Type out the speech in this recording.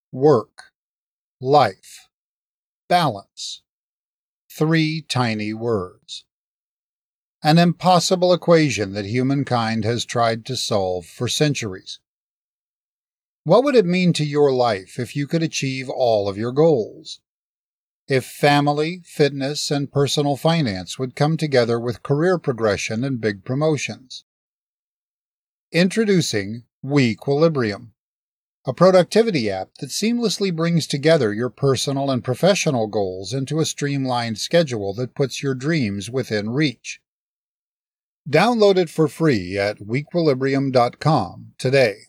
work, life, balance. 3 tiny words. An impossible equation that humankind has tried to solve for centuries. What would it mean to your life if you could achieve all of your goals? If family, fitness, and personal finance would come together with career progression and big promotions? Introducing Wequilibrium, a productivity app that seamlessly brings together your personal and professional goals into a streamlined schedule that puts your dreams within reach. Download it for free at wequilibrium.com today.